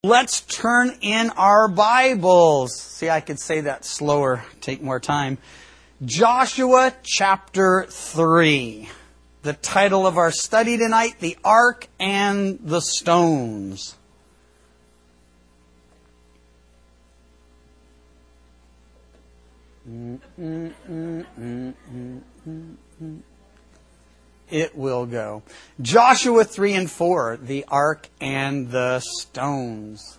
Let's turn in our Bibles. See, I could say that slower, take more time. Joshua chapter 3. The title of our study tonight, The Ark and the Stones. It will go. Joshua 3 and 4, the Ark and the Stones.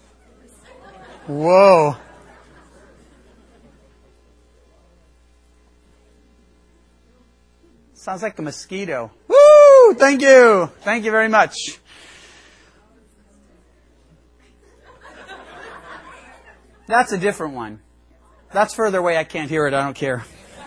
Whoa. Sounds like a mosquito. Woo! Thank you. Thank you very much. That's a different one. That's further away. I can't hear it. I don't care.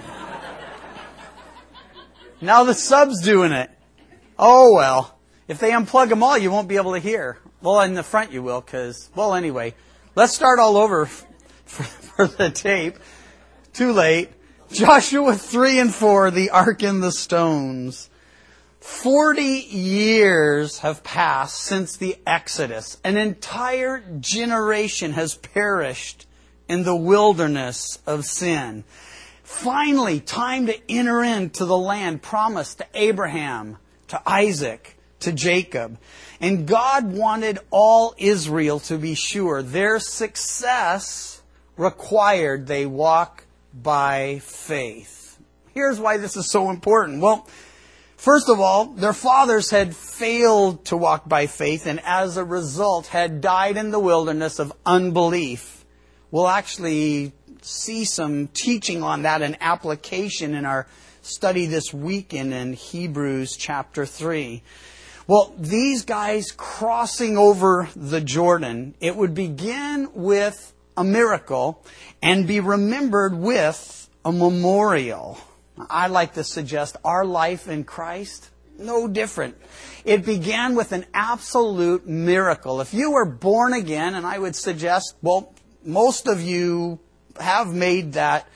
Now the sub's doing it. Oh, well. If they unplug them all, you won't be able to hear. Well, in the front you will, because, well, anyway. Let's start all over for the tape. Too late. Joshua 3 and 4, the Ark and the Stones. 40 years have passed since the Exodus. An entire generation has perished in the wilderness of sin. Finally, time to enter into the land promised to Abraham, to Isaac, to Jacob. And God wanted all Israel to be sure their success required they walk by faith. Here's why this is so important. Well, first of all, their fathers had failed to walk by faith and as a result had died in the wilderness of unbelief. We'll actually see some teaching on that and application in our study this weekend in Hebrews chapter 3. Well, these guys crossing over the Jordan, it would begin with a miracle and be remembered with a memorial. I like to suggest our life in Christ, no different. It began with an absolute miracle. If you were born again, and I would suggest, well, most of you have made that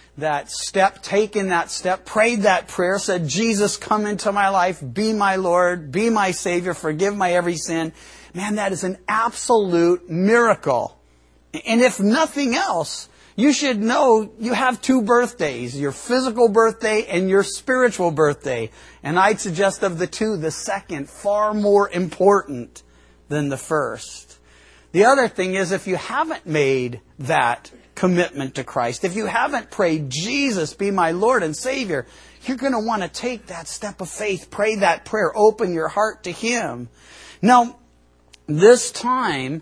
step, taken that step, prayed that prayer, said, Jesus, come into my life, be my Lord, be my Savior, forgive my every sin. Man, that is an absolute miracle. And if nothing else, you should know you have two birthdays, your physical birthday and your spiritual birthday. And I'd suggest of the two, the second, far more important than the first. The other thing is, if you haven't made that commitment to Christ, if you haven't prayed, Jesus, be my Lord and Savior, you're going to want to take that step of faith, pray that prayer, open your heart to Him. Now, this time,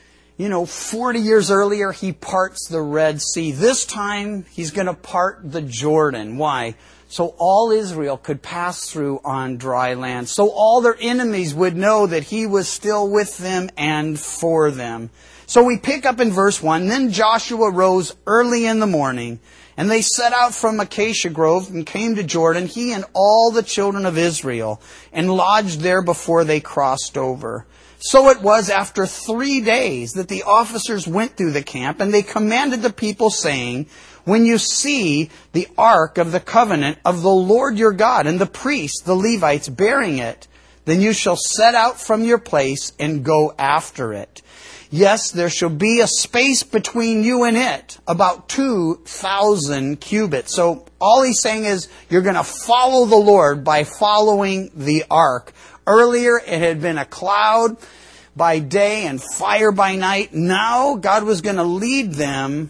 40 years earlier, He parts the Red Sea. This time, He's going to part the Jordan. Why? So all Israel could pass through on dry land. So all their enemies would know that He was still with them and for them. So we pick up in verse 1. Then Joshua rose early in the morning, and they set out from Acacia Grove and came to Jordan, he and all the children of Israel, and lodged there before they crossed over. So it was after 3 days that the officers went through the camp, and they commanded the people, saying, when you see the ark of the covenant of the Lord your God, and the priests, the Levites, bearing it, then you shall set out from your place and go after it. Yes, there shall be a space between you and it, about 2,000 cubits. So all he's saying is you're going to follow the Lord by following the ark. Earlier it had been a cloud by day and fire by night. Now God was going to lead them,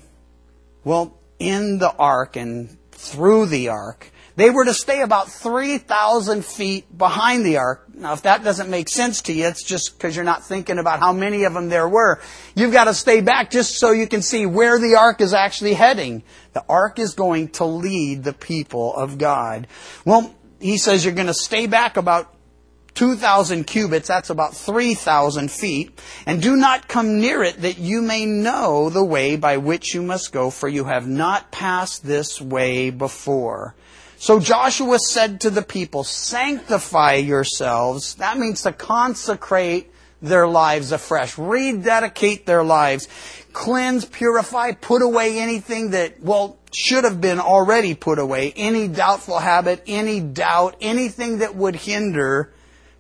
in the ark and through the ark. They were to stay about 3,000 feet behind the ark. Now, if that doesn't make sense to you, it's just because you're not thinking about how many of them there were. You've got to stay back just so you can see where the ark is actually heading. The ark is going to lead the people of God. Well, he says you're going to stay back about 2,000 cubits, that's about 3,000 feet, and do not come near it that you may know the way by which you must go, for you have not passed this way before. So Joshua said to the people, sanctify yourselves. That means to consecrate their lives afresh. Rededicate their lives. Cleanse, purify, put away anything that, should have been already put away. Any doubtful habit, any doubt, anything that would hinder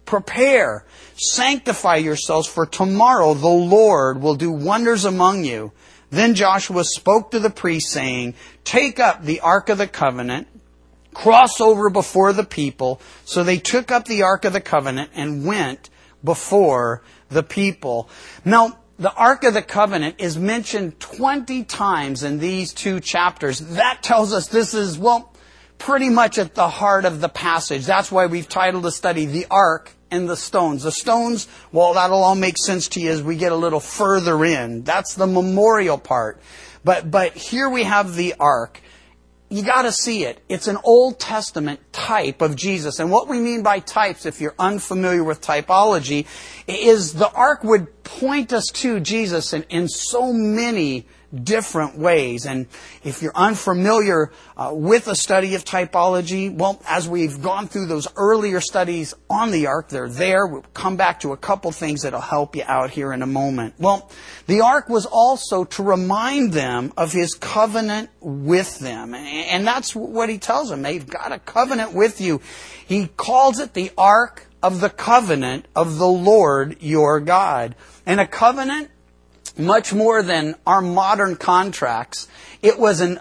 Prepare, sanctify yourselves, for tomorrow the Lord will do wonders among you. Then Joshua spoke to the priests, saying, take up the Ark of the Covenant, cross over before the people. So they took up the Ark of the Covenant and went before the people. Now, the Ark of the Covenant is mentioned 20 times in these two chapters. That tells us this is, pretty much at the heart of the passage. That's why we've titled the study, The Ark and the Stones. The stones, that'll all make sense to you as we get a little further in. That's the memorial part. But here we have the Ark. You got to see it. It's an Old Testament type of Jesus. And what we mean by types, if you're unfamiliar with typology, is the Ark would point us to Jesus in so many different ways. And if you're unfamiliar with a study of typology, as we've gone through those earlier studies on the Ark, they're there. We'll come back to a couple things that'll help you out here in a moment. The Ark was also to remind them of His covenant with them. And that's what He tells them. They've got a covenant with you. He calls it the Ark of the Covenant of the Lord your God. And a covenant, much more than our modern contracts, it was an,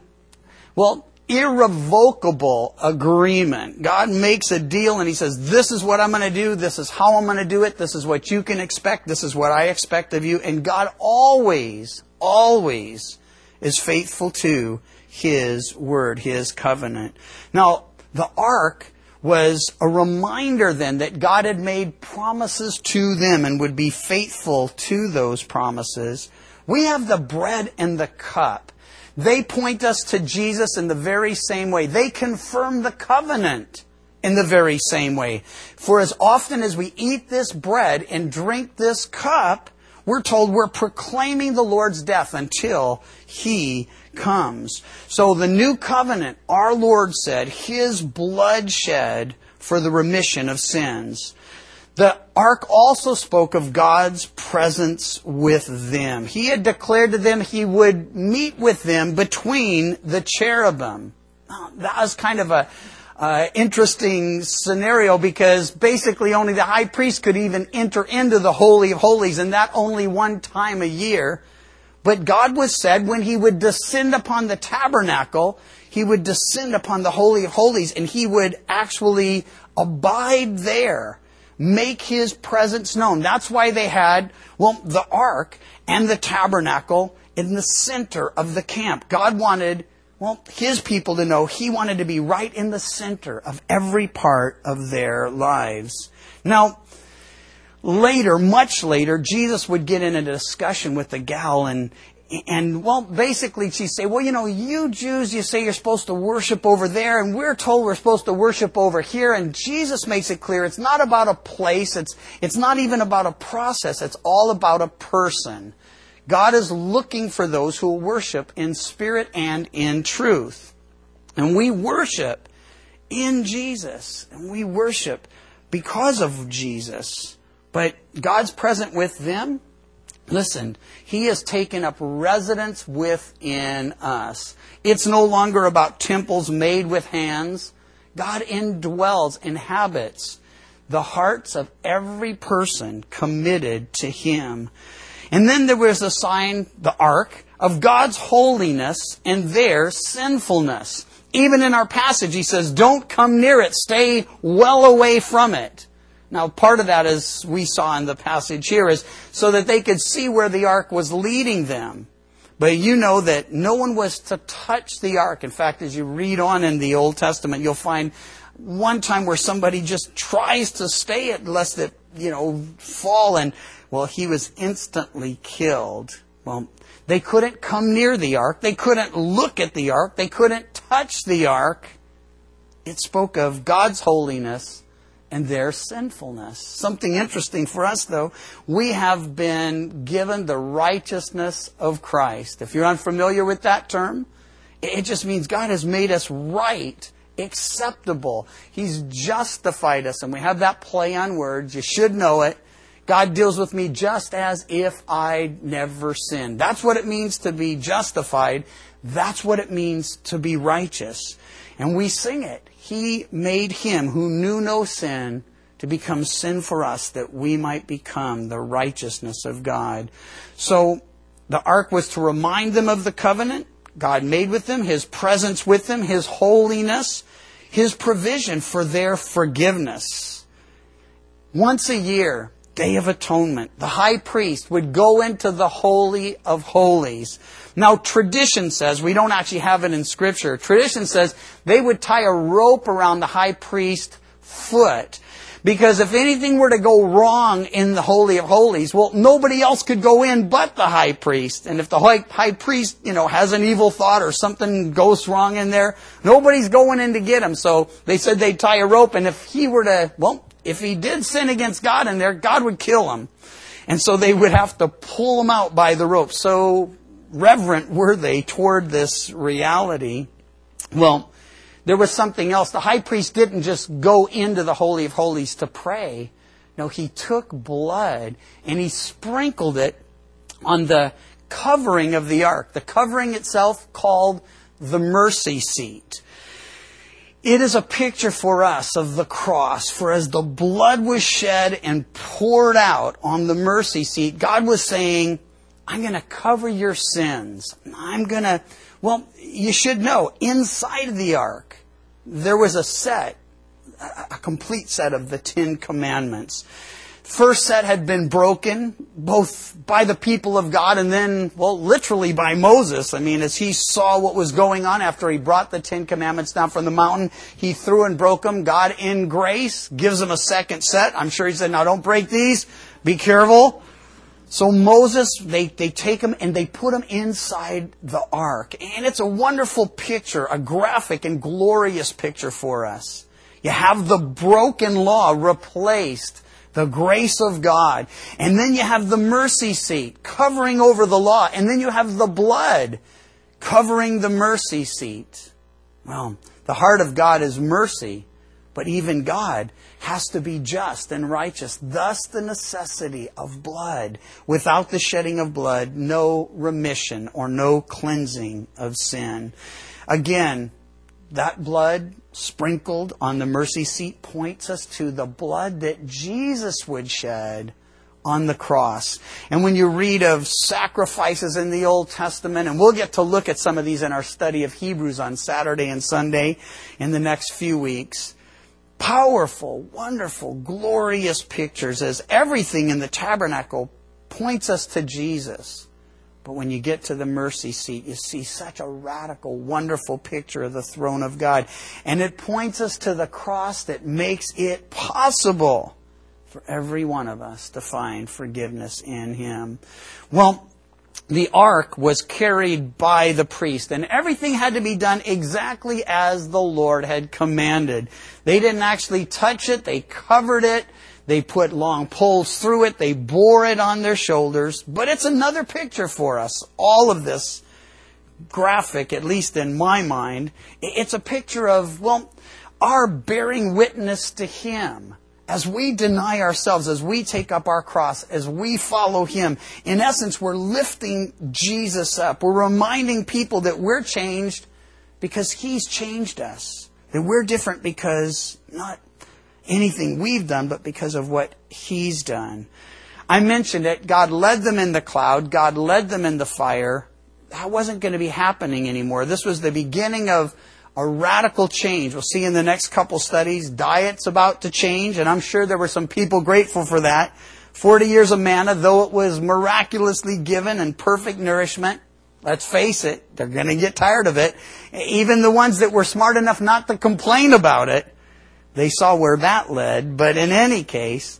irrevocable agreement. God makes a deal and He says, this is what I'm going to do, this is how I'm going to do it, this is what you can expect, this is what I expect of you. And God always is faithful to His word, His covenant. Now, the Ark was a reminder then that God had made promises to them and would be faithful to those promises. We have the bread and the cup. They point us to Jesus in the very same way. They confirm the covenant in the very same way. For as often as we eat this bread and drink this cup, we're told we're proclaiming the Lord's death until He comes. So the new covenant, our Lord said, His blood shed for the remission of sins. The Ark also spoke of God's presence with them. He had declared to them He would meet with them between the cherubim. Now, that was kind of a interesting scenario, because basically only the high priest could even enter into the Holy of Holies, and that only one time a year. But God was said when He would descend upon the tabernacle, He would descend upon the Holy of Holies, and He would actually abide there, make His presence known. That's why they had, the Ark and the tabernacle in the center of the camp. God wanted His people to know He wanted to be right in the center of every part of their lives. Now, much later, Jesus would get in a discussion with the gal and basically she'd say, you Jews, you say you're supposed to worship over there, and we're told we're supposed to worship over here. And Jesus makes it clear it's not about a place, it's not even about a process, it's all about a person. God is looking for those who will worship in spirit and in truth. And we worship in Jesus. And we worship because of Jesus. But God's present with them. Listen, He has taken up residence within us. It's no longer about temples made with hands. God indwells, inhabits the hearts of every person committed to Him. And then there was a sign, the Ark, of God's holiness and their sinfulness. Even in our passage, He says, don't come near it. Stay well away from it. Now, part of that, as we saw in the passage here, is so that they could see where the Ark was leading them. But you know that no one was to touch the Ark. In fact, as you read on in the Old Testament, you'll find one time where somebody just tries to stay it lest it, fall, and he was instantly killed. They couldn't come near the Ark. They couldn't look at the Ark. They couldn't touch the Ark. It spoke of God's holiness and their sinfulness. Something interesting for us, though, we have been given the righteousness of Christ. If you're unfamiliar with that term, it just means God has made us right, acceptable. He's justified us, and we have that play on words. You should know it. God deals with me just as if I never sinned. That's what it means to be justified. That's what it means to be righteous. And we sing it. He made Him who knew no sin to become sin for us that we might become the righteousness of God. So the ark was to remind them of the covenant God made with them, His presence with them, His holiness, His provision for their forgiveness. Once a year, Day of Atonement, the high priest would go into the Holy of Holies. Now, tradition says, we don't actually have it in Scripture, tradition says they would tie a rope around the high priest's foot. Because if anything were to go wrong in the Holy of Holies, well, nobody else could go in but the high priest. And if the high priest, has an evil thought or something goes wrong in there, nobody's going in to get him. So they said they'd tie a rope, and if he did sin against God in there, God would kill him. And so they would have to pull him out by the rope. So reverent were they toward this reality. Well, there was something else. The high priest didn't just go into the Holy of Holies to pray. No, he took blood and he sprinkled it on the covering of the ark. The covering itself called the mercy seat. It is a picture for us of the cross. For as the blood was shed and poured out on the mercy seat, God was saying, I'm going to cover your sins. You should know, inside of the ark, there was a complete set of the 10 Commandments. First set had been broken, both by the people of God and then, literally by Moses. As he saw what was going on after he brought the 10 Commandments down from the mountain, he threw and broke them. God, in grace, gives them a second set. I'm sure he said, now don't break these. Be careful. So Moses, they take him and they put him inside the ark. And it's a wonderful picture, a graphic and glorious picture for us. You have the broken law replaced, the grace of God. And then you have the mercy seat covering over the law. And then you have the blood covering the mercy seat. Well, the heart of God is mercy. But even God has to be just and righteous. Thus the necessity of blood. Without the shedding of blood, no remission or no cleansing of sin. Again, that blood sprinkled on the mercy seat points us to the blood that Jesus would shed on the cross. And when you read of sacrifices in the Old Testament, and we'll get to look at some of these in our study of Hebrews on Saturday and Sunday in the next few weeks, powerful, wonderful, glorious pictures as everything in the tabernacle points us to Jesus. But when you get to the mercy seat, you see such a radical, wonderful picture of the throne of God. And it points us to the cross that makes it possible for every one of us to find forgiveness in Him. Well, the ark was carried by the priest, and everything had to be done exactly as the Lord had commanded. They didn't actually touch it. They covered it. They put long poles through it. They bore it on their shoulders. But it's another picture for us. All of this graphic, at least in my mind, it's a picture of, our bearing witness to Him. As we deny ourselves, as we take up our cross, as we follow Him, in essence, we're lifting Jesus up. We're reminding people that we're changed because He's changed us. That we're different because not anything we've done, but because of what He's done. I mentioned it. God led them in the cloud. God led them in the fire. That wasn't going to be happening anymore. This was the beginning of a radical change. We'll see in the next couple studies. Diet's about to change, and I'm sure there were some people grateful for that. 40 years of manna, though it was miraculously given and perfect nourishment, let's face it, they're going to get tired of it. Even the ones that were smart enough not to complain about it, they saw where that led. But in any case,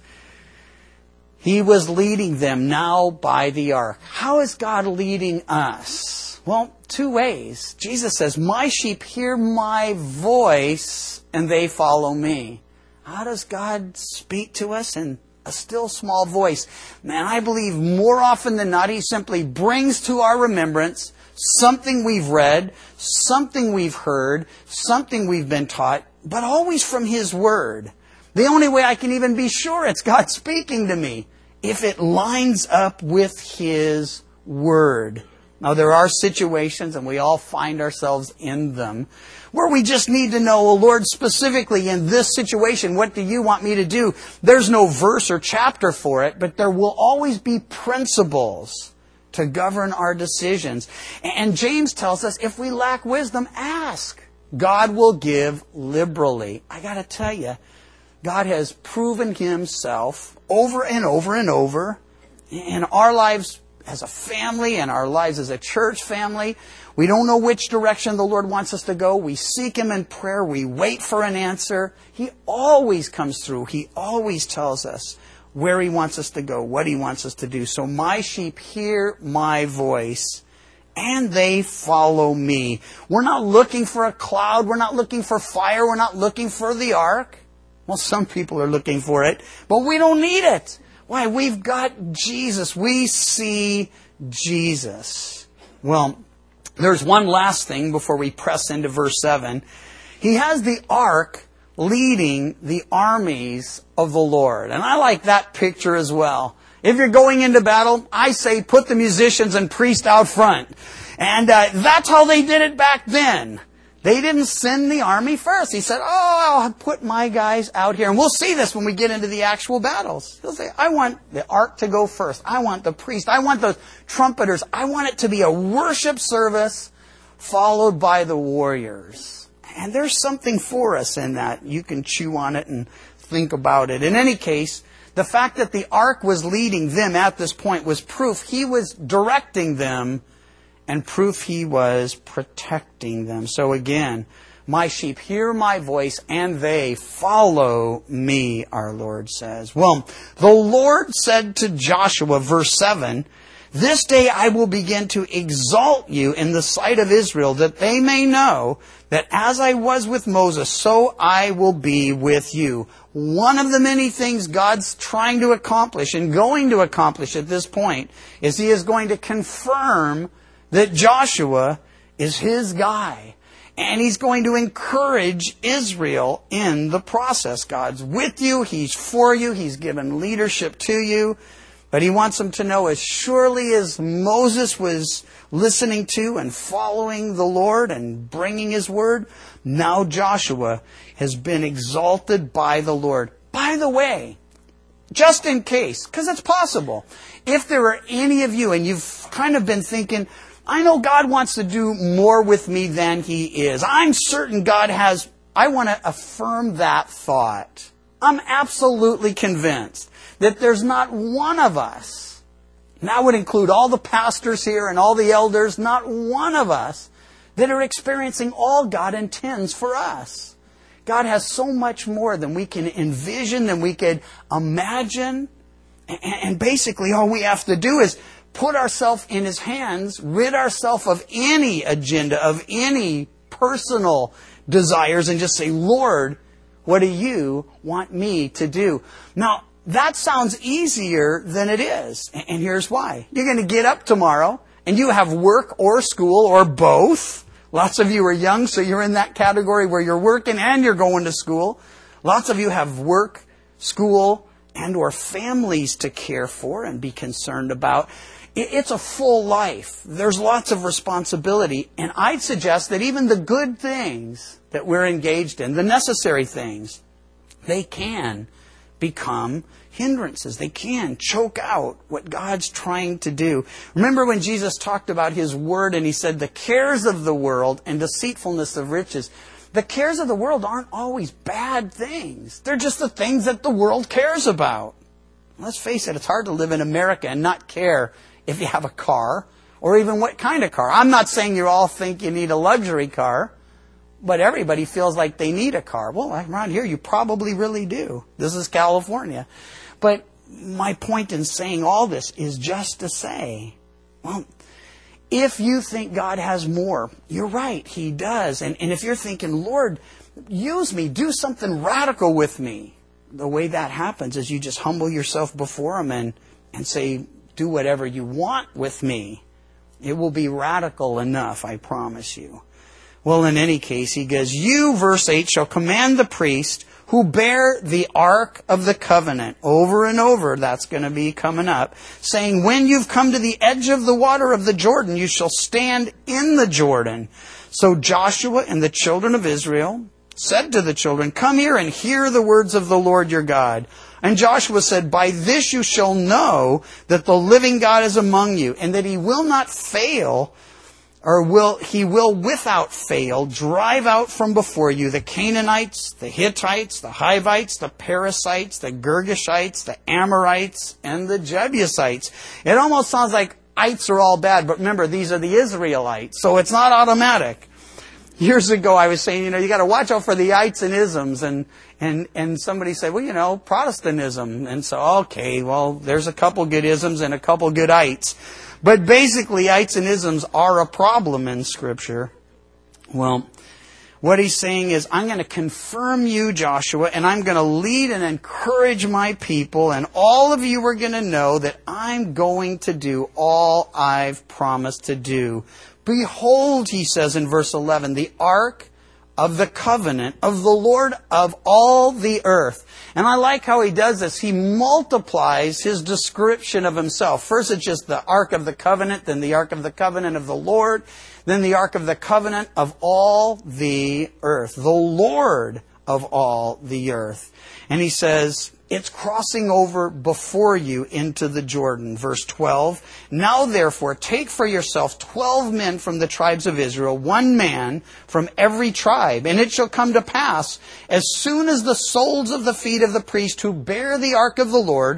He was leading them now by the ark. How is God leading us? Well, two ways. Jesus says, my sheep hear my voice and they follow me. How does God speak to us? In a still small voice. Man, I believe more often than not, He simply brings to our remembrance something we've read, something we've heard, something we've been taught, but always from His Word. The only way I can even be sure it's God speaking to me, if it lines up with His Word. Now, there are situations, and we all find ourselves in them, where we just need to know, oh, Lord, specifically in this situation, what do you want me to do? There's no verse or chapter for it, but there will always be principles to govern our decisions. And James tells us, if we lack wisdom, ask. God will give liberally. I got to tell you, God has proven Himself over and over and over in our lives as a family and our lives as a church family. We don't know which direction the Lord wants us to go. We seek Him in prayer. We wait for an answer. He always comes through. He always tells us where He wants us to go, what He wants us to do. So my sheep hear my voice, and they follow me. We're not looking for a cloud. We're not looking for fire. We're not looking for the ark. Well, some people are looking for it, but we don't need it. Why? We've got Jesus. We see Jesus. Well, there's one last thing before we press into verse 7. He has the ark leading the armies of the Lord. And I like that picture as well. If you're going into battle, I say put the musicians and priests out front. And that's how they did it back then. They didn't send the army first. He said, oh, I'll put my guys out here. And we'll see this when we get into the actual battles. He'll say, I want the ark to go first. I want the priest. I want the trumpeters. I want it to be a worship service followed by the warriors. And there's something for us in that. You can chew on it and think about it. In any case, the fact that the ark was leading them at this point was proof He was directing them, and proof He was protecting them. So again, my sheep hear my voice and they follow me, our Lord says. Well, the Lord said to Joshua, verse 7, this day I will begin to exalt you in the sight of Israel, that they may know that as I was with Moses, so I will be with you. One of the many things God's trying to accomplish and going to accomplish at this point is He is going to confirm that Joshua is His guy. And He's going to encourage Israel in the process. God's with you. He's for you. He's given leadership to you. But He wants them to know, as surely as Moses was listening to and following the Lord and bringing His word, now Joshua has been exalted by the Lord. By the way, just in case, because it's possible, if there are any of you and you've kind of been thinking, I know God wants to do more with me than He is. I'm certain God has. I want to affirm that thought. I'm absolutely convinced that there's not one of us, and that would include all the pastors here and all the elders, not one of us that are experiencing all God intends for us. God has so much more than we can envision, than we could imagine. And basically all we have to do is put ourselves in His hands, rid ourselves of any agenda, of any personal desires, and just say, Lord, what do you want me to do? Now, that sounds easier than it is. And here's why. You're going to get up tomorrow, and you have work or school or both. Lots of you are young, so you're in that category where you're working and you're going to school. Lots of you have work, school, and or families to care for and be concerned about. It's a full life. There's lots of responsibility. And I'd suggest that even the good things that we're engaged in, the necessary things, they can become hindrances. They can choke out what God's trying to do. Remember when Jesus talked about His Word and He said the cares of the world and deceitfulness of riches. The cares of the world aren't always bad things. They're just the things that the world cares about. Let's face it, it's hard to live in America and not care if you have a car, or even what kind of car. I'm not saying you all think you need a luxury car, but everybody feels like they need a car. Well, around here you probably really do. This is California. But my point in saying all this is just to say, well, if you think God has more, you're right, He does. And if you're thinking, Lord, use me, do something radical with me, the way that happens is you just humble yourself before Him and say, do whatever you want with me. It will be radical enough, I promise you. Well, in any case, He goes, you, verse 8, shall command the priest who bear the ark of the covenant. Over and over, that's going to be coming up, saying, when you've come to the edge of the water of the Jordan, you shall stand in the Jordan. So Joshua and the children of Israel said to the children, come here and hear the words of the Lord your God. And Joshua said, by this you shall know that the living God is among you, and that he will not fail, he will without fail drive out from before you the Canaanites, the Hittites, the Hivites, the Perizzites, the Girgashites, the Amorites, and the Jebusites. It almost sounds like ites are all bad, but remember, these are the Israelites, so it's not automatic. Years ago, I was saying, you got to watch out for the ites and isms, and somebody said, well, Protestantism. And so, okay, well, there's a couple good isms and a couple good ites. But basically, ites and isms are a problem in Scripture. Well, what he's saying is, I'm going to confirm you, Joshua, and I'm going to lead and encourage my people, and all of you are going to know that I'm going to do all I've promised to do. Behold, he says in verse 11, the ark of the covenant of the Lord of all the earth. And I like how he does this. He multiplies his description of himself. First it's just the ark of the covenant, then the ark of the covenant of the Lord, then the ark of the covenant of all the earth. The Lord of all the earth. And he says, it's crossing over before you into the Jordan. Verse 12, now therefore take for yourself 12 men from the tribes of Israel, 1 man from every tribe. And it shall come to pass, as soon as the soles of the feet of the priest who bear the ark of the Lord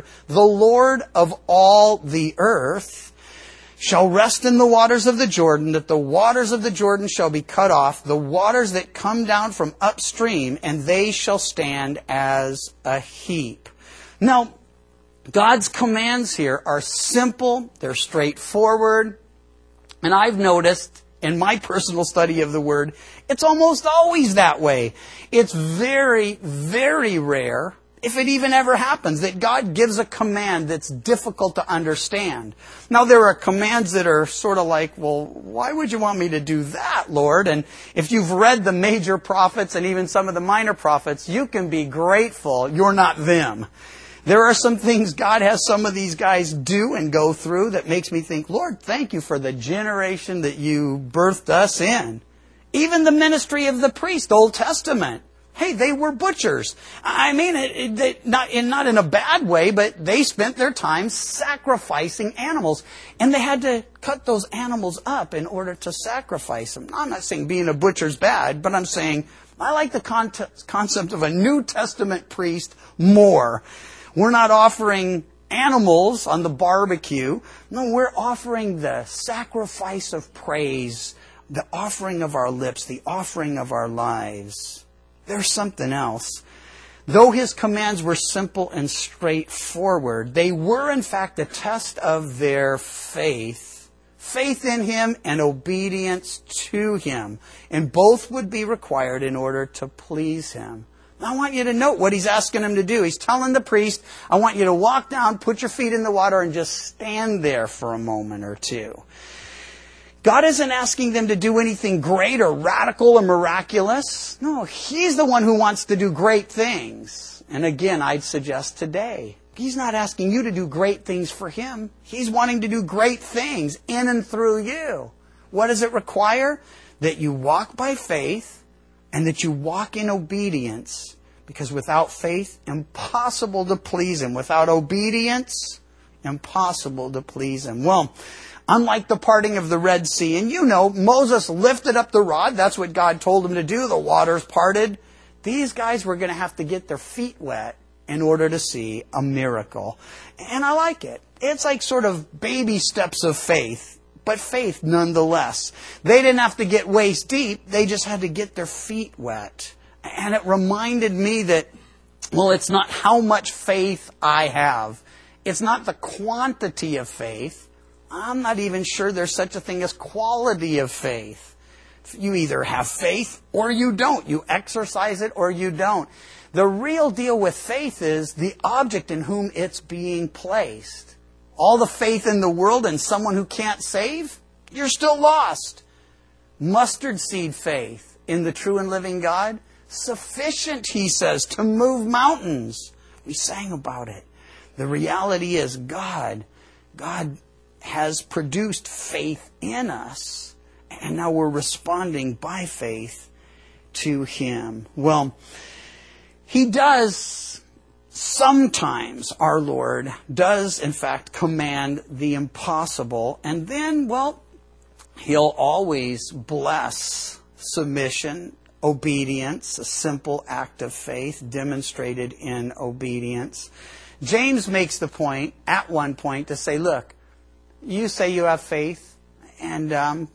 of all the earth, shall rest in the waters of the Jordan, that the waters of the Jordan shall be cut off, the waters that come down from upstream, and they shall stand as a heap. Now, God's commands here are simple, they're straightforward, and I've noticed in my personal study of the Word, it's almost always that way. It's very, very rare, if it even ever happens, that God gives a command that's difficult to understand. Now, there are commands that are sort of like, well, why would you want me to do that, Lord? And if you've read the major prophets and even some of the minor prophets, you can be grateful you're not them. There are some things God has some of these guys do and go through that makes me think, Lord, thank you for the generation that you birthed us in. Even the ministry of the priest, Old Testament. Hey, they were butchers. I mean, not in a bad way, but they spent their time sacrificing animals. And they had to cut those animals up in order to sacrifice them. I'm not saying being a butcher's bad, but I'm saying I like the concept of a New Testament priest more. We're not offering animals on the barbecue. No, we're offering the sacrifice of praise, the offering of our lips, the offering of our lives. There's something else. Though his commands were simple and straightforward, they were in fact a test of their faith. Faith in him and obedience to him. And both would be required in order to please him. Now, I want you to note what he's asking him to do. He's telling the priest, I want you to walk down, put your feet in the water, and just stand there for a moment or two. God isn't asking them to do anything great or radical or miraculous. No, he's the one who wants to do great things. And again, I'd suggest today, he's not asking you to do great things for him. He's wanting to do great things in and through you. What does it require? That you walk by faith and that you walk in obedience. Because without faith, impossible to please him. Without obedience, impossible to please him. Well, unlike the parting of the Red Sea, and Moses lifted up the rod. That's what God told him to do. The waters parted. These guys were going to have to get their feet wet in order to see a miracle. And I like it. It's like sort of baby steps of faith, but faith nonetheless. They didn't have to get waist deep. They just had to get their feet wet. And it reminded me that, well, it's not how much faith I have. It's not the quantity of faith. I'm not even sure there's such a thing as quality of faith. You either have faith or you don't. You exercise it or you don't. The real deal with faith is the object in whom it's being placed. All the faith in the world in someone who can't save, you're still lost. Mustard seed faith in the true and living God, sufficient, he says, to move mountains. We sang about it. The reality is God has produced faith in us, and now we're responding by faith to him. Well, he does sometimes, our Lord does in fact command the impossible, and then, well, he'll always bless submission, obedience, a simple act of faith demonstrated in obedience. James makes the point, at one point, to say, look, you say you have faith, and,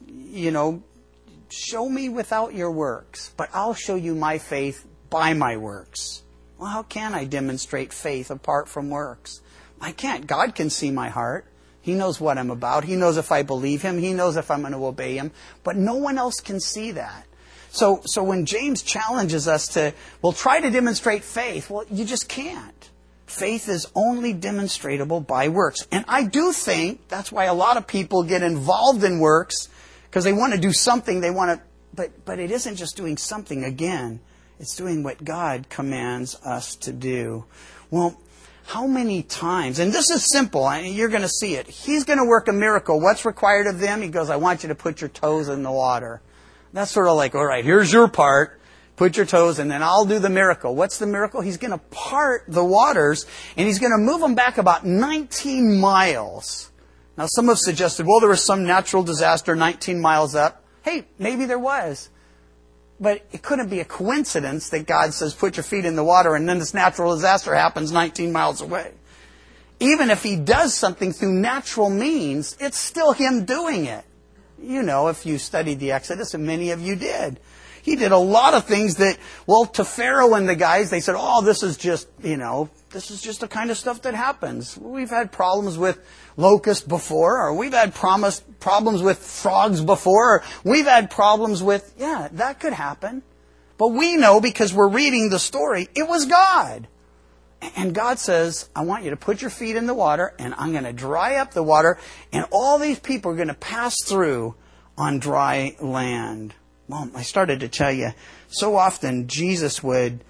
show me without your works, but I'll show you my faith by my works. Well, how can I demonstrate faith apart from works? I can't. God can see my heart. He knows what I'm about. He knows if I believe him. He knows if I'm going to obey him. But no one else can see that. So when James challenges us to, well, try to demonstrate faith, well, you just can't. Faith is only demonstratable by works. And I do think that's why a lot of people get involved in works, because they want to do something, but it isn't just doing something again. It's doing what God commands us to do. Well, how many times, and this is simple, you're going to see it. He's going to work a miracle. What's required of them? He goes, I want you to put your toes in the water. That's sort of like, all right, here's your part. Put your toes, and then I'll do the miracle. What's the miracle? He's going to part the waters, and he's going to move them back about 19 miles. Now, some have suggested, well, there was some natural disaster 19 miles up. Hey, maybe there was. But it couldn't be a coincidence that God says, put your feet in the water, and then this natural disaster happens 19 miles away. Even if he does something through natural means, it's still him doing it. You know, if you studied the Exodus, and many of you did. He did a lot of things that, well, to Pharaoh and the guys, they said, oh, this is just the kind of stuff that happens. We've had problems with locusts before, or we've had problems with frogs before, or we've had problems with, that could happen. But we know, because we're reading the story, it was God. And God says, I want you to put your feet in the water, and I'm going to dry up the water, and all these people are going to pass through on dry land. Well, I started to tell you, so often Jesus would,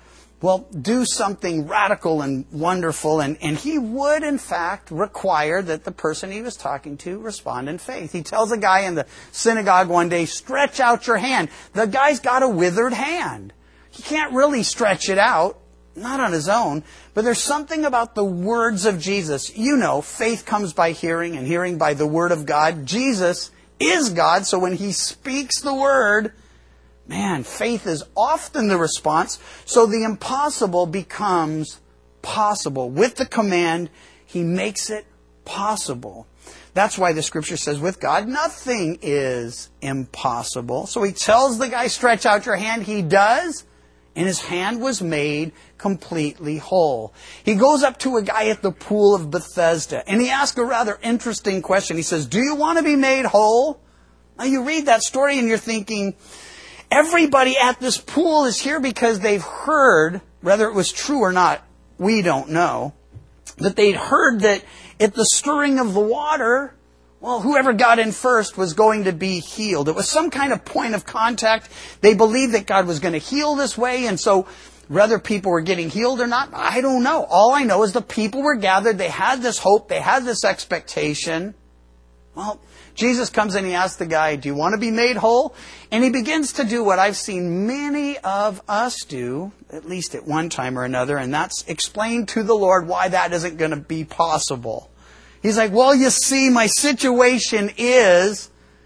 do something radical and wonderful, and he would, in fact, require that the person he was talking to respond in faith. He tells a guy in the synagogue one day, stretch out your hand. The guy's got a withered hand. He can't really stretch it out, not on his own, but there's something about the words of Jesus. You know, faith comes by hearing, and hearing by the word of God. Jesus is God, so when he speaks the word, man, faith is often the response. So the impossible becomes possible. With the command, he makes it possible. That's why the scripture says with God, nothing is impossible. So he tells the guy, stretch out your hand. He does. And his hand was made completely whole. He goes up to a guy at the pool of Bethesda, and he asks a rather interesting question. He says, do you want to be made whole? Now you read that story and you're thinking, everybody at this pool is here because they've heard, whether it was true or not, we don't know, that they'd heard that at the stirring of the water, well, whoever got in first was going to be healed. It was some kind of point of contact. They believed that God was going to heal this way, and so whether people were getting healed or not, I don't know. All I know is the people were gathered. They had this hope. They had this expectation. Well, Jesus comes and he asks the guy, do you want to be made whole? And he begins to do what I've seen many of us do, at least at one time or another, and that's explain to the Lord why that isn't going to be possible. He's like, well, you see, my situation is,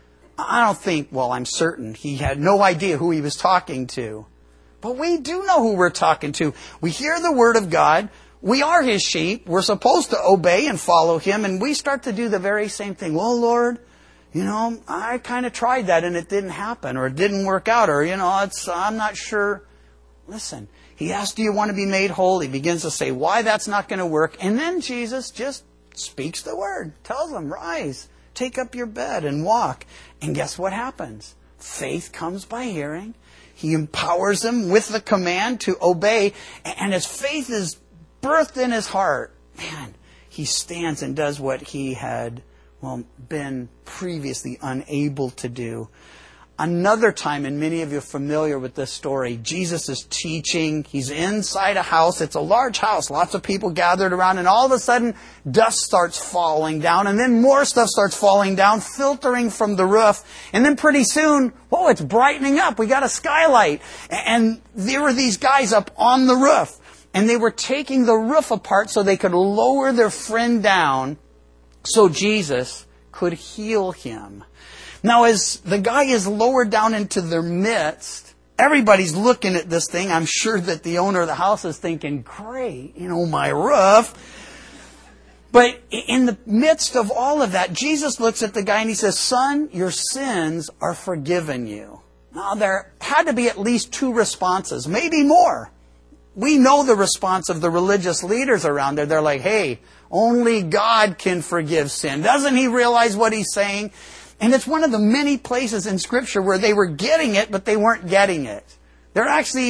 I don't think, I'm certain he had no idea who he was talking to. But we do know who we're talking to. We hear the word of God. We are his sheep. We're supposed to obey and follow him. And we start to do the very same thing. Well, Lord, I kind of tried that and it didn't happen, or it didn't work out, or, I'm not sure. Listen, he asks, do you want to be made whole? He begins to say why that's not going to work. And then Jesus just speaks the word, tells them, rise, take up your bed and walk. And guess what happens? Faith comes by hearing. He empowers them with the command to obey. And as faith is birthed in his heart, man, he stands and does what he had, been previously unable to do. another time, and many of you are familiar with this story, Jesus is teaching. He's inside a house. It's a large house. Lots of people gathered around. And all of a sudden, dust starts falling down. And then more stuff starts falling down, filtering from the roof. And then pretty soon, whoa, it's brightening up. We got a skylight. And there were these guys up on the roof. And they were taking the roof apart so they could lower their friend down so Jesus could heal him. Now, as the guy is lowered down into their midst, everybody's looking at this thing. I'm sure that the owner of the house is thinking, great, my roof. But in the midst of all of that, Jesus looks at the guy and he says, son, your sins are forgiven you. Now, there had to be at least two responses, maybe more. We know the response of the religious leaders around there. They're like, hey, only God can forgive sin. Doesn't he realize what he's saying? And it's one of the many places in Scripture where they were getting it, but they weren't getting it. They're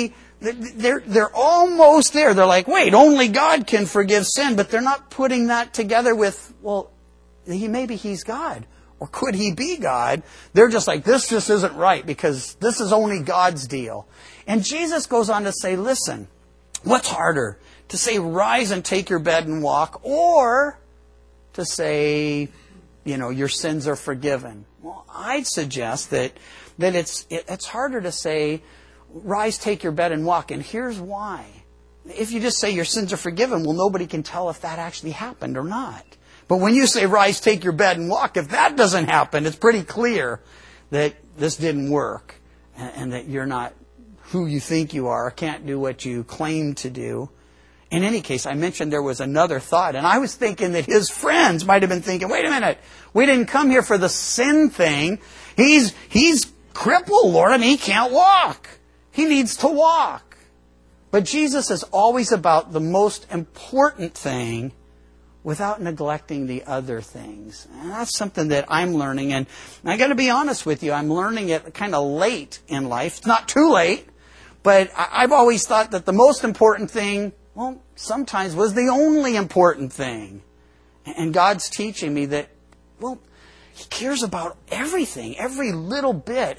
almost there. They're like, wait, only God can forgive sin, but they're not putting that together with, well, maybe he's God. Or could he be God? They're just like, this just isn't right because this is only God's deal. And Jesus goes on to say, listen, what's harder? To say, rise and take your bed and walk, or to say, your sins are forgiven. Well, I'd suggest that it's harder to say, rise, take your bed and walk. And here's why. If you just say your sins are forgiven, well, nobody can tell if that actually happened or not. But when you say, rise, take your bed and walk, if that doesn't happen, it's pretty clear that this didn't work and that you're not who you think you are, or can't do what you claim to do. In any case, I mentioned there was another thought, and I was thinking that his friends might have been thinking, wait a minute, we didn't come here for the sin thing. He's crippled, Lord. I mean, he can't walk. He needs to walk. But Jesus is always about the most important thing without neglecting the other things. And that's something that I'm learning, and I got to be honest with you, I'm learning it kind of late in life. It's not too late, but I've always thought that the most important thing, well, sometimes was the only important thing. And God's teaching me that, well, he cares about everything, every little bit,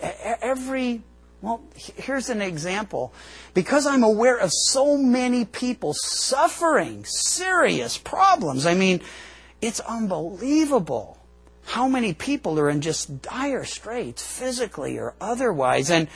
here's an example. Because I'm aware of so many people suffering serious problems, I mean, it's unbelievable how many people are in just dire straits, physically or otherwise. And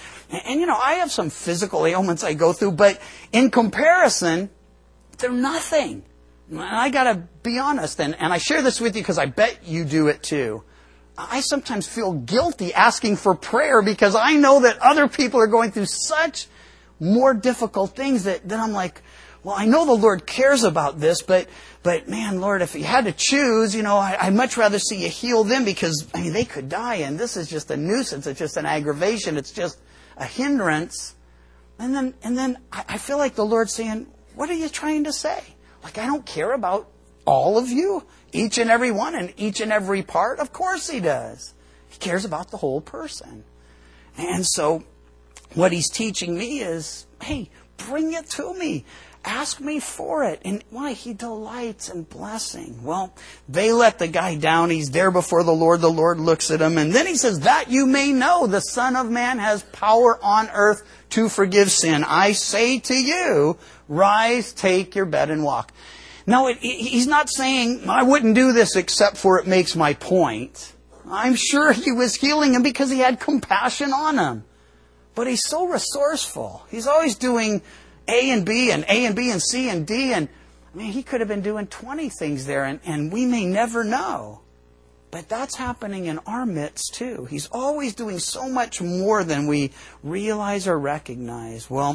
I have some physical ailments I go through, but in comparison, they're nothing. And I got to be honest, and I share this with you because I bet you do it too. I sometimes feel guilty asking for prayer because I know that other people are going through such more difficult things that I'm like, well, I know the Lord cares about this, but man, Lord, if you had to choose, I'd much rather see you heal them because, they could die and this is just a nuisance. It's just an aggravation. It's just a hindrance. And then I feel like the Lord's saying, what are you trying to say? Like, I don't care about all of you, each and every one and each and every part? Of course he does. He cares about the whole person. And so what he's teaching me is, hey, bring it to me. Ask me for it. And why? He delights in blessing. Well, they let the guy down. He's there before the Lord. The Lord looks at him. And then he says, that you may know the Son of Man has power on earth to forgive sin. I say to you, rise, take your bed and walk. Now, he's not saying, I wouldn't do this except for it makes my point. I'm sure he was healing him because he had compassion on him. But he's so resourceful. He's always doing A and B and A and B and C and D. And he could have been doing 20 things there, and we may never know. But that's happening in our midst too. He's always doing so much more than we realize or recognize. Well,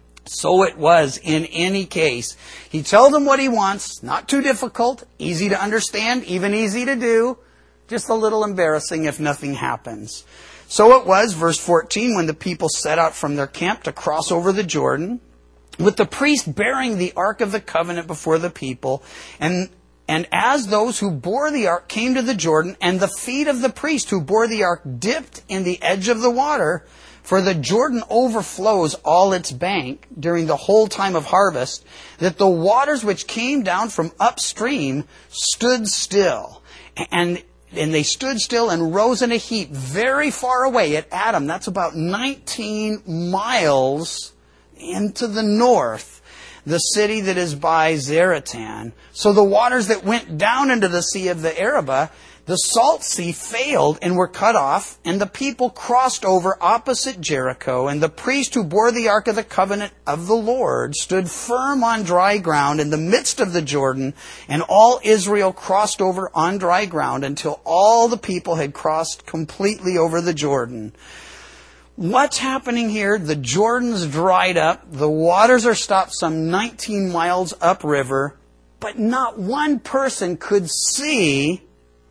so it was in any case. He tells them what he wants. Not too difficult. Easy to understand. Even easy to do. Just a little embarrassing if nothing happens. So it was, verse 14, when the people set out from their camp to cross over the Jordan, with the priest bearing the Ark of the Covenant before the people, and as those who bore the ark came to the Jordan, and the feet of the priest who bore the ark dipped in the edge of the water, for the Jordan overflows all its bank during the whole time of harvest, that the waters which came down from upstream stood still. And and they stood still and rose in a heap very far away at Adam. That's about 19 miles into the north, the city that is by Zaratan. So the waters that went down into the sea of the Arabah, the salt sea, failed and were cut off, and the people crossed over opposite Jericho, and the priest who bore the ark of the covenant of the Lord stood firm on dry ground in the midst of the Jordan, and all Israel crossed over on dry ground until all the people had crossed completely over the Jordan. What's happening here? The Jordan's dried up, the waters are stopped some 19 miles upriver, but not one person could see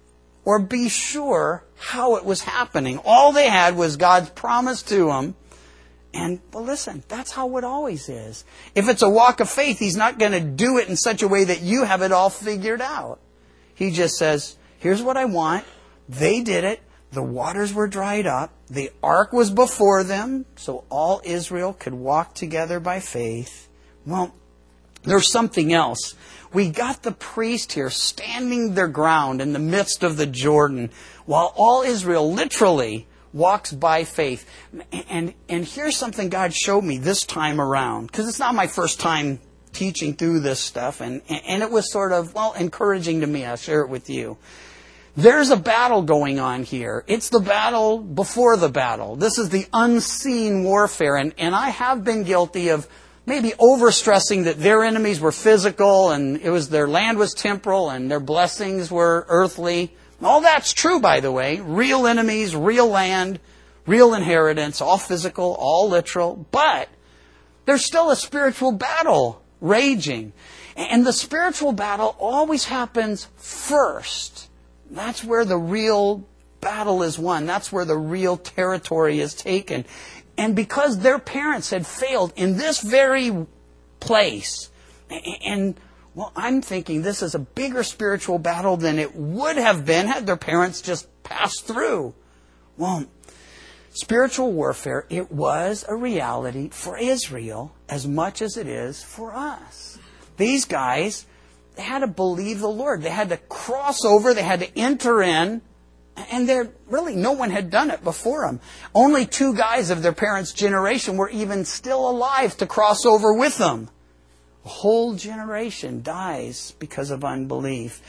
or be sure how it was happening. All they had was God's promise to them. And, well, listen, that's how it always is. If it's a walk of faith, He's not going to do it in such a way that you have it all figured out. He just says, here's what I want. They did it. The waters were dried up. The ark was before them, so all Israel could walk together by faith. Well, there's something else. We got the priest here standing their ground in the midst of the Jordan while all Israel literally walks by faith. And here's something God showed me this time around, because it's not my first time teaching through this stuff, and it was sort of, well, encouraging to me. I'll share it with you. There's a battle going on here. It's the battle before the battle. This is the unseen warfare, and I have been guilty of maybe overstressing that their enemies were physical and their land was temporal and their blessings were earthly. All that's true, by the way. Real enemies, real land, real inheritance, all physical, all literal. But there's still a spiritual battle raging. And the spiritual battle always happens first. That's where the real battle is won. That's where the real territory is taken. And because their parents had failed in this very place, and, well, I'm thinking this is a bigger spiritual battle than it would have been had their parents just passed through. Well, spiritual warfare, it was a reality for Israel as much as it is for us. These guys, they had to believe the Lord. They had to cross over. They had to enter in. And really, no one had done it before them. Only 2 guys of their parents' generation were even still alive to cross over with them. A whole generation dies because of unbelief.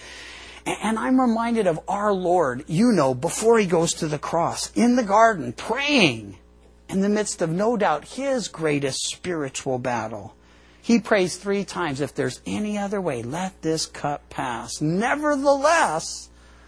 And I'm reminded of our Lord, before He goes to the cross, in the garden, praying, in the midst of, no doubt, His greatest spiritual battle. He prays 3 times, if there's any other way, let this cup pass. Nevertheless,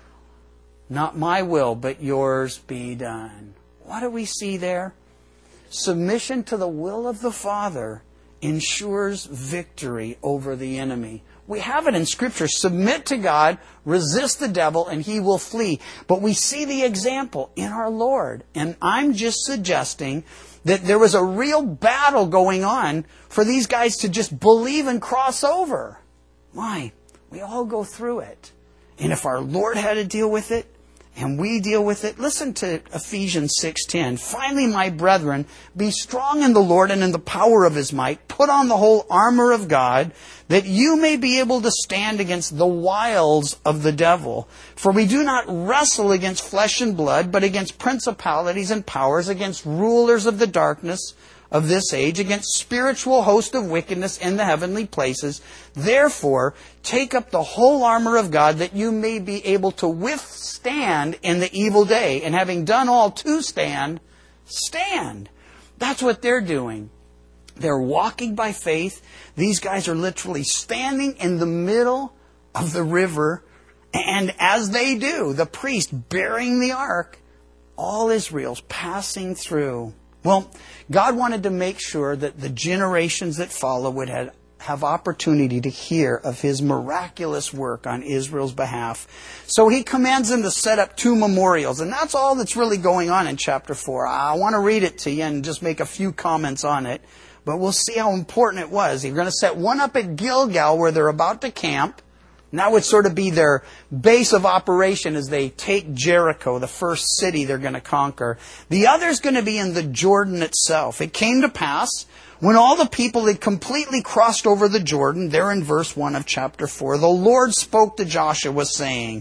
not my will, but yours be done. What do we see there? Submission to the will of the Father ensures victory over the enemy. We have it in Scripture. Submit to God, resist the devil, and he will flee. But we see the example in our Lord. And I'm just suggesting that there was a real battle going on for these guys to just believe and cross over. Why? We all go through it. And if our Lord had to deal with it, and we deal with it, listen to Ephesians 6:10. Finally, my brethren, be strong in the Lord and in the power of His might. Put on the whole armor of God, that you may be able to stand against the wiles of the devil. For we do not wrestle against flesh and blood, but against principalities and powers, against rulers of the darkness of this age, against spiritual hosts of wickedness in the heavenly places. Therefore, take up the whole armor of God, that you may be able to withstand in the evil day. And having done all to stand, stand. That's what they're doing. They're walking by faith. These guys are literally standing in the middle of the river. And as they do, the priest bearing the ark, all Israel's passing through. Well, God wanted to make sure that the generations that follow would have opportunity to hear of His miraculous work on Israel's behalf. So He commands them to set up 2 memorials. And that's all that's really going on in chapter 4. I want to read it to you and just make a few comments on it. But we'll see how important it was. They're going to set one up at Gilgal where they're about to camp. And that would sort of be their base of operation as they take Jericho, the first city they're going to conquer. The other's going to be in the Jordan itself. It came to pass, when all the people had completely crossed over the Jordan, there in verse 1 of chapter 4, the Lord spoke to Joshua, saying,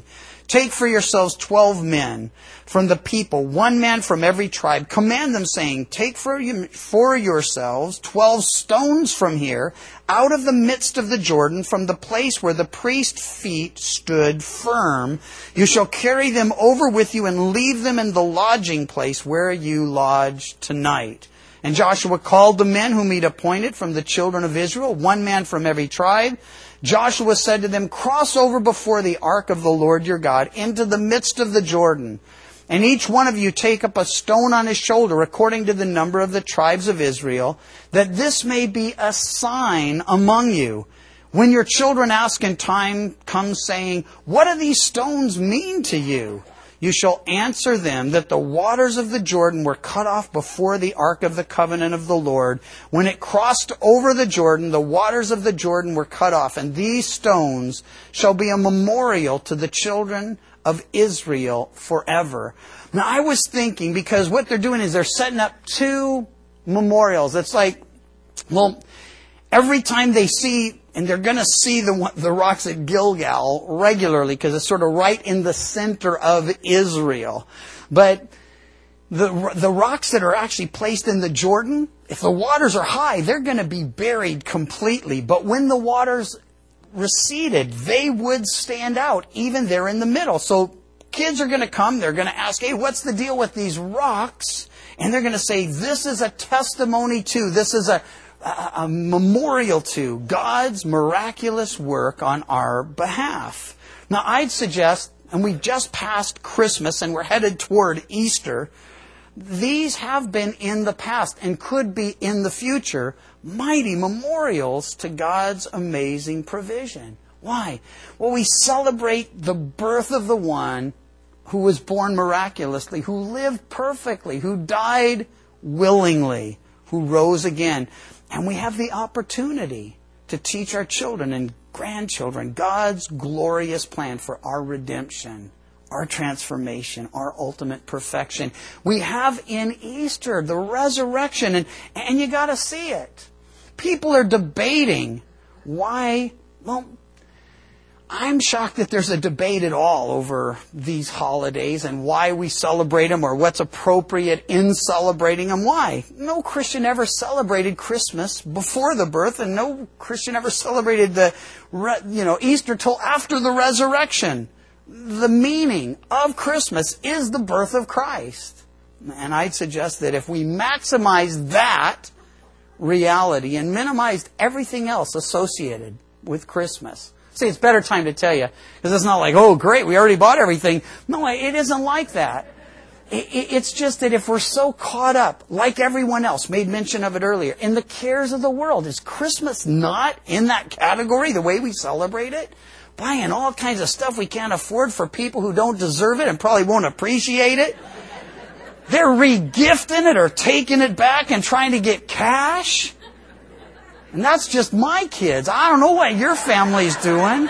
Take for yourselves 12 men from the people, 1 man from every tribe. Command them, saying, take for yourselves 12 stones from here, out of the midst of the Jordan, from the place where the priest's feet stood firm. You shall carry them over with you and leave them in the lodging place where you lodge tonight. And Joshua called the men whom he'd appointed from the children of Israel, 1 man from every tribe. Joshua said to them, cross over before the ark of the Lord your God into the midst of the Jordan. And each one of you take up a stone on his shoulder according to the number of the tribes of Israel, that this may be a sign among you. When your children ask in time comes saying, what do these stones mean to you? You shall answer them that the waters of the Jordan were cut off before the ark of the covenant of the Lord. When it crossed over the Jordan, the waters of the Jordan were cut off, and these stones shall be a memorial to the children of Israel forever. Now I was thinking, because what they're doing is they're setting up 2 memorials. It's like, well, every time they see, and they're going to see the rocks at Gilgal regularly because it's sort of right in the center of Israel. But the rocks that are actually placed in the Jordan, if the waters are high, they're going to be buried completely. But when the waters receded, they would stand out even there in the middle. So kids are going to come, they're going to ask, hey, what's the deal with these rocks? And they're going to say, this is a testimony to, this is a memorial to God's miraculous work on our behalf. Now, I'd suggest, and we've just passed Christmas and we're headed toward Easter, these have been in the past and could be in the future mighty memorials to God's amazing provision. Why? Well, we celebrate the birth of the one who was born miraculously, who lived perfectly, who died willingly, who rose again. And we have the opportunity to teach our children and grandchildren God's glorious plan for our redemption, our transformation, our ultimate perfection. We have in Easter the resurrection, and you got to see it. People are debating why. Well, I'm shocked that there's a debate at all over these holidays and why we celebrate them or what's appropriate in celebrating them. Why? No Christian ever celebrated Christmas before the birth, and no Christian ever celebrated Easter till after the resurrection. The meaning of Christmas is the birth of Christ. And I'd suggest that if we maximize that reality and minimized everything else associated with Christmas. See, it's better time to tell you, because it's not like, oh, great, we already bought everything. No, it isn't like that. It's just that if we're so caught up, like everyone else, made mention of it earlier, in the cares of the world, is Christmas not in that category, the way we celebrate it? Buying all kinds of stuff we can't afford for people who don't deserve it and probably won't appreciate it. They're re-gifting it or taking it back and trying to get cash. And that's just my kids. I don't know what your family's doing.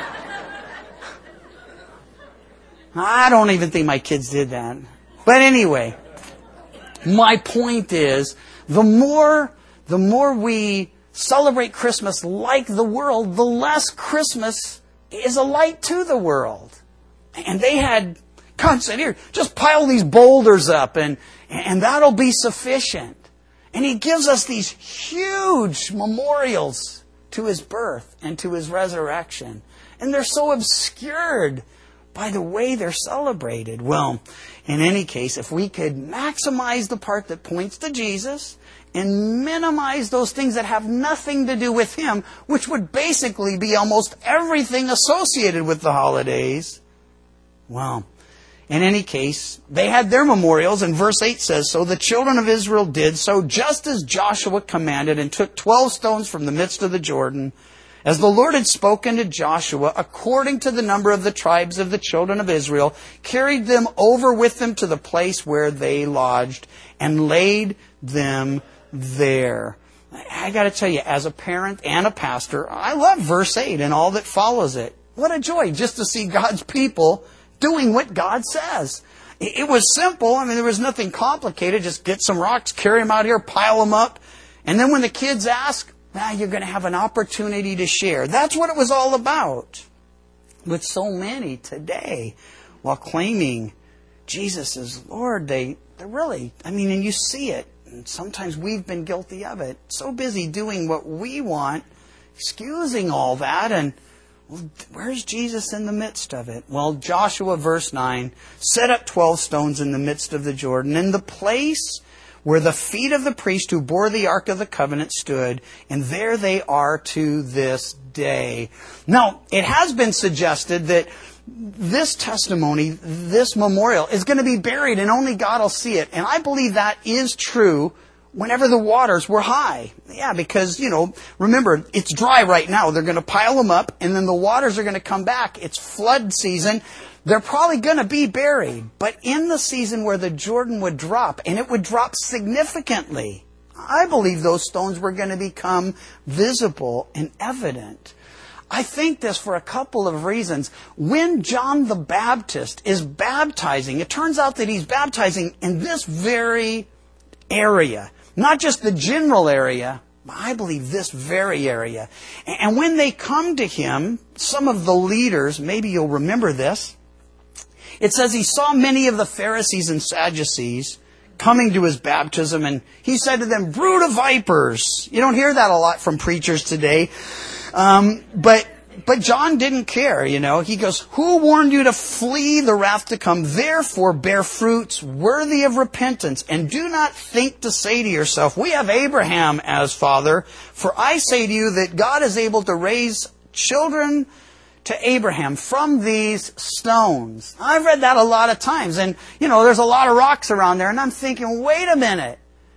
I don't even think my kids did that. But anyway, my point is, the more we celebrate Christmas like the world, the less Christmas is a light to the world. And they had, God said, here, just pile these boulders up and that'll be sufficient. And He gives us these huge memorials to His birth and to His resurrection. And they're so obscured by the way they're celebrated. Well, in any case, if we could maximize the part that points to Jesus and minimize those things that have nothing to do with Him, which would basically be almost everything associated with the holidays, well, in any case, they had their memorials, and verse 8 says, so the children of Israel did so just as Joshua commanded, and took 12 stones from the midst of the Jordan, as the Lord had spoken to Joshua, according to the number of the tribes of the children of Israel, carried them over with them to the place where they lodged, and laid them there. I got to tell you, as a parent and a pastor, I love verse 8 and all that follows it. What a joy just to see God's people doing what God says. It was simple. I mean, there was nothing complicated. Just get some rocks, carry them out here, pile them up. And then when the kids ask, now you're going to have an opportunity to share. That's what it was all about. With so many today, while claiming Jesus is Lord, they're really, and you see it. And sometimes we've been guilty of it. So busy doing what we want, excusing all that, and where's Jesus in the midst of it? Well, Joshua, verse 9, set up 12 stones in the midst of the Jordan, in the place where the feet of the priest who bore the Ark of the Covenant stood, and there they are to this day. Now, it has been suggested that this testimony, this memorial, is going to be buried and only God will see it. And I believe that is true whenever the waters were high. Yeah, because, remember, it's dry right now. They're going to pile them up, and then the waters are going to come back. It's flood season. They're probably going to be buried. But in the season where the Jordan would drop, and it would drop significantly, I believe those stones were going to become visible and evident. I think this for a couple of reasons. When John the Baptist is baptizing, it turns out that he's baptizing in this very area. Not just the general area, but I believe this very area. And when they come to him, some of the leaders, maybe you'll remember this, it says he saw many of the Pharisees and Sadducees coming to his baptism, and he said to them, "Brood of vipers." You don't hear that a lot from preachers today. But John didn't care, He goes, "Who warned you to flee the wrath to come? Therefore bear fruits worthy of repentance. And do not think to say to yourself, 'We have Abraham as father.' For I say to you that God is able to raise children to Abraham from these stones." I've read that a lot of times. And, there's a lot of rocks around there. And I'm thinking, wait a minute.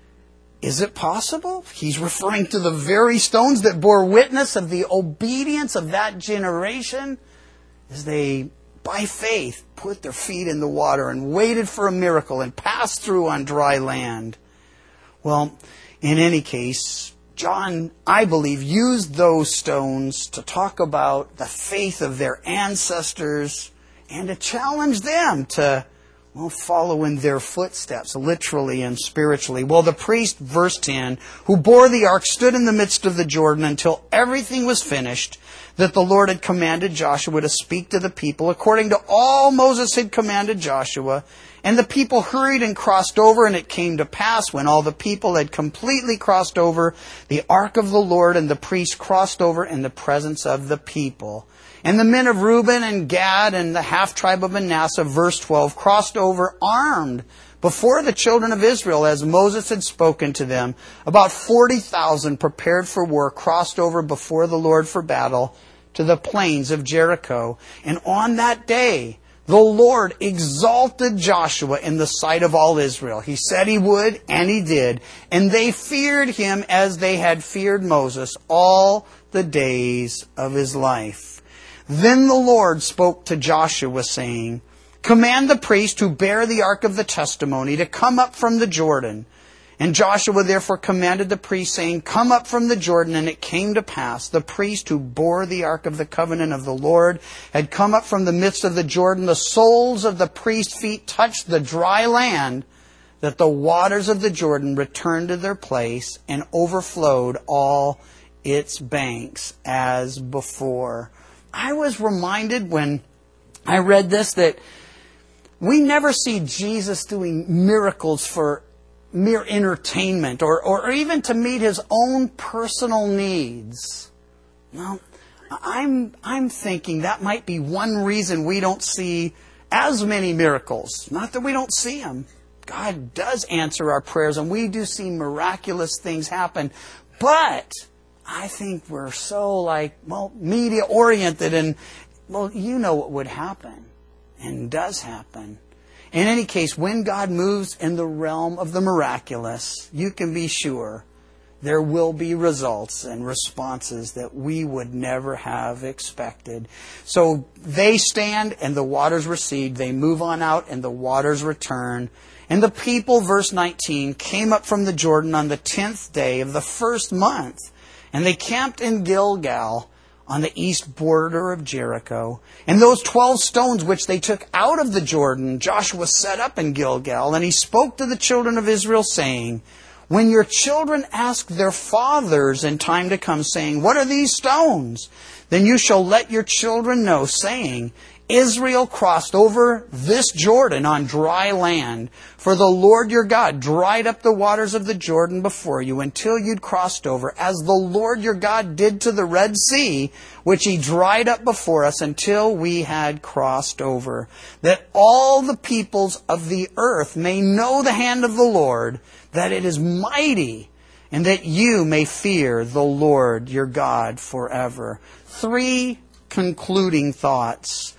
Is it possible? He's referring to the very stones that bore witness of the obedience of that generation as they, by faith, put their feet in the water and waited for a miracle and passed through on dry land. Well, in any case, John, I believe, used those stones to talk about the faith of their ancestors and to challenge them to follow in their footsteps, literally and spiritually. Well, the priest, verse 10, who bore the ark stood in the midst of the Jordan until everything was finished, that the Lord had commanded Joshua to speak to the people, according to all Moses had commanded Joshua. And the people hurried and crossed over, and it came to pass, when all the people had completely crossed over, the ark of the Lord and the priest crossed over in the presence of the people. And the men of Reuben and Gad and the half-tribe of Manasseh, verse 12, crossed over armed before the children of Israel, as Moses had spoken to them. About 40,000 prepared for war crossed over before the Lord for battle to the plains of Jericho. And on that day, the Lord exalted Joshua in the sight of all Israel. He said he would, and he did. And they feared him as they had feared Moses all the days of his life. Then the Lord spoke to Joshua, saying, "Command the priest who bear the ark of the testimony to come up from the Jordan." And Joshua therefore commanded the priest, saying, "Come up from the Jordan." And it came to pass, the priest who bore the ark of the covenant of the Lord had come up from the midst of the Jordan. The soles of the priest's feet touched the dry land, that the waters of the Jordan returned to their place and overflowed all its banks as before. I was reminded when I read this that we never see Jesus doing miracles for mere entertainment or even to meet his own personal needs. Well, I'm thinking that might be one reason we don't see as many miracles. Not that we don't see them. God does answer our prayers, and we do see miraculous things happen. But I think we're so media-oriented, and, you know what would happen and does happen. In any case, when God moves in the realm of the miraculous, you can be sure there will be results and responses that we would never have expected. So they stand and the waters recede. They move on out and the waters return. And the people, verse 19, came up from the Jordan on the 10th day of the first month. And they camped in Gilgal on the east border of Jericho. And those 12 stones which they took out of the Jordan, Joshua set up in Gilgal. And he spoke to the children of Israel, saying, "When your children ask their fathers in time to come, saying, 'What are these stones?' then you shall let your children know, saying, Israel crossed over this Jordan on dry land. For the Lord your God dried up the waters of the Jordan before you until you'd crossed over, as the Lord your God did to the Red Sea, which He dried up before us until we had crossed over, that all the peoples of the earth may know the hand of the Lord, that it is mighty, and that you may fear the Lord your God forever. 3 concluding thoughts.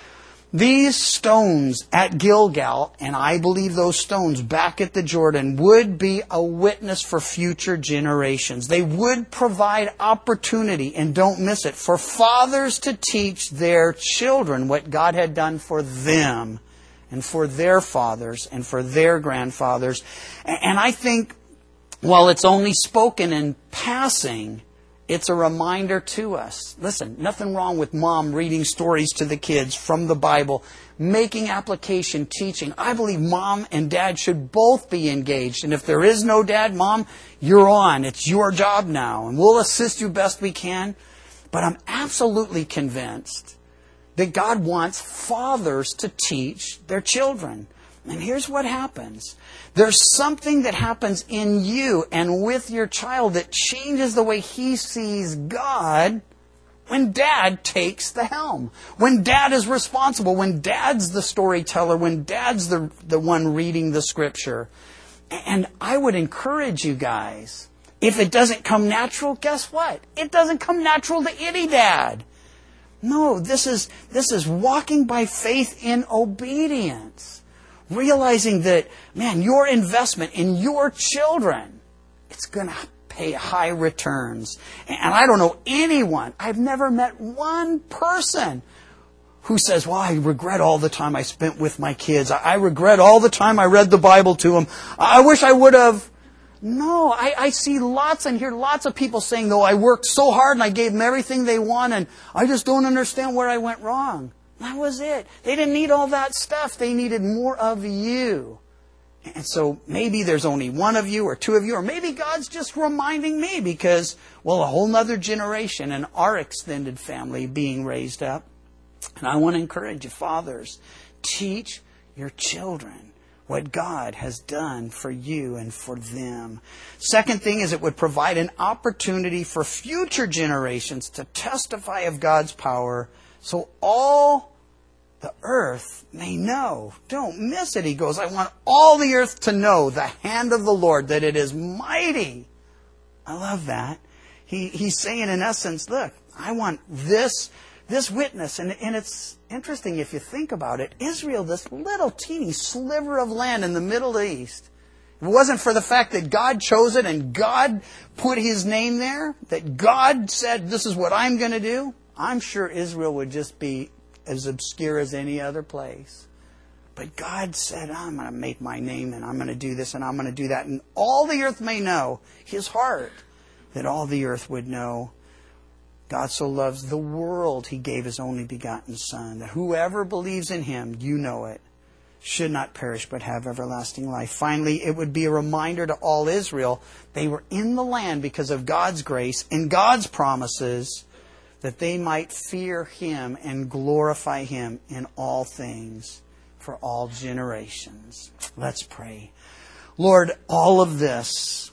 These stones at Gilgal, and I believe those stones back at the Jordan, would be a witness for future generations. They would provide opportunity, and don't miss it, for fathers to teach their children what God had done for them, and for their fathers, and for their grandfathers. And I think, while it's only spoken in passing, it's a reminder to us. Listen, nothing wrong with mom reading stories to the kids from the Bible, making application, teaching. I believe mom and dad should both be engaged. And if there is no dad, mom, you're on. It's your job now. And we'll assist you best we can. But I'm absolutely convinced that God wants fathers to teach their children. And here's what happens. There's something that happens in you and with your child that changes the way he sees God when dad takes the helm. When dad is responsible. When dad's the storyteller. When dad's the one reading the Scripture. And I would encourage you guys, if it doesn't come natural, guess what? It doesn't come natural to any dad. No, this is walking by faith in obedience. Realizing that, man, your investment in your children, it's going to pay high returns. And I don't know anyone, I've never met one person who says, well, I regret all the time I spent with my kids. I regret all the time I read the Bible to them. I wish I would have. No, I see lots and hear lots of people saying, though, I worked so hard and I gave them everything they want and I just don't understand where I went wrong. That was it. They didn't need all that stuff. They needed more of you. And so maybe there's only one of you or two of you, or maybe God's just reminding me because, well, a whole nother generation and our extended family being raised up. And I want to encourage you, fathers, teach your children what God has done for you and for them. Second thing is it would provide an opportunity for future generations to testify of God's power so all the earth may know. Don't miss it. He goes, I want all the earth to know the hand of the Lord, that it is mighty. I love that. He's saying in essence, look, I want this witness. And it's interesting if you think about it. Israel, this little teeny sliver of land in the Middle East, if it wasn't for the fact that God chose it and God put His name there, that God said, this is what I'm going to do, I'm sure Israel would just be as obscure as any other place. But God said, I'm going to make my name and I'm going to do this and I'm going to do that. And all the earth may know His heart, that all the earth would know. God so loves the world, He gave His only begotten Son, that whoever believes in Him, you know it, should not perish but have everlasting life. Finally, it would be a reminder to all Israel, they were in the land because of God's grace and God's promises, that they might fear Him and glorify Him in all things for all generations. Let's pray. Lord, all of this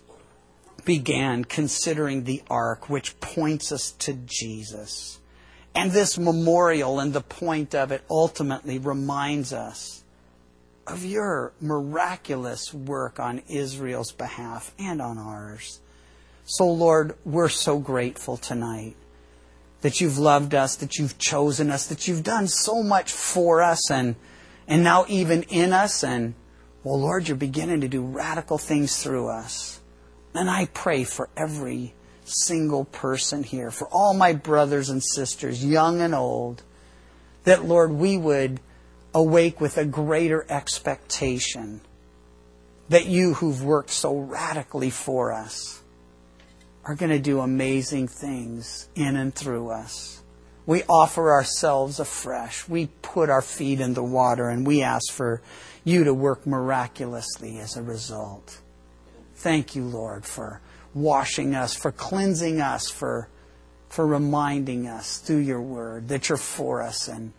began considering the ark, which points us to Jesus. And this memorial and the point of it ultimately reminds us of your miraculous work on Israel's behalf and on ours. So, Lord, we're so grateful tonight that You've loved us, that You've chosen us, that You've done so much for us and now even in us. And, well, Lord, You're beginning to do radical things through us. And I pray for every single person here, for all my brothers and sisters, young and old, that, Lord, we would awake with a greater expectation that You who've worked so radically for us are going to do amazing things in and through us. We offer ourselves afresh. We put our feet in the water and we ask for You to work miraculously as a result. Thank You, Lord, for washing us, for cleansing us, for reminding us through Your word that You're for us and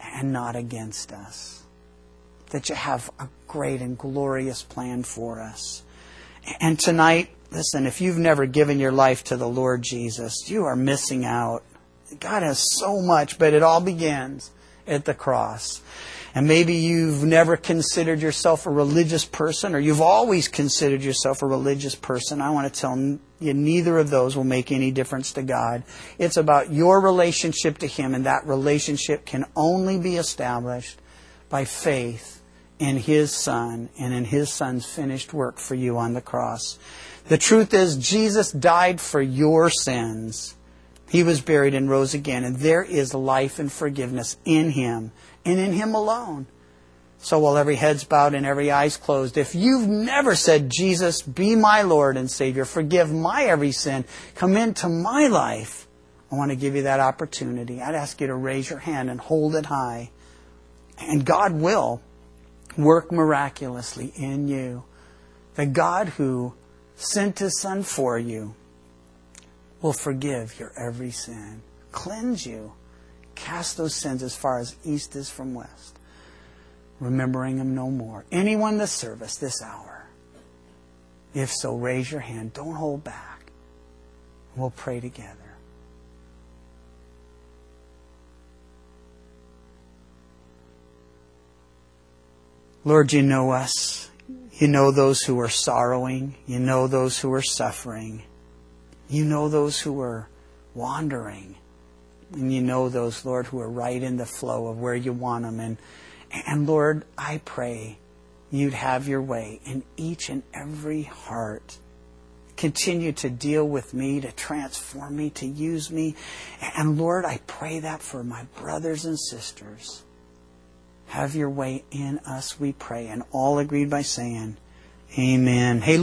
and not against us. That you have a great and glorious plan for us. And tonight, listen, if you've never given your life to the Lord Jesus, you are missing out. God has so much, but it all begins at the cross. And maybe you've never considered yourself a religious person, or you've always considered yourself a religious person. I want to tell you, neither of those will make any difference to God. It's about your relationship to Him, and that relationship can only be established by faith in His Son and in His Son's finished work for you on the cross. The truth is, Jesus died for your sins. He was buried and rose again, and there is life and forgiveness in Him and in Him alone. So while every head's bowed and every eye's closed, if you've never said, Jesus, be my Lord and Savior, forgive my every sin, come into my life, I want to give you that opportunity. I'd ask you to raise your hand and hold it high. And God will work miraculously in you. The God who sent His Son for you will forgive your every sin, cleanse you, cast those sins as far as east is from west, remembering them no more. Anyone in the service this hour, if so, raise your hand. Don't hold back. We'll pray together. Lord, you know us. You know those who are sorrowing. You know those who are suffering. You know those who are wandering. And you know those, Lord, who are right in the flow of where you want them. And Lord, I pray you'd have your way in each and every heart. Continue to deal with me, to transform me, to use me. And Lord, I pray that for my brothers and sisters. Have your way in us, we pray. And all agreed by saying, amen. Hey,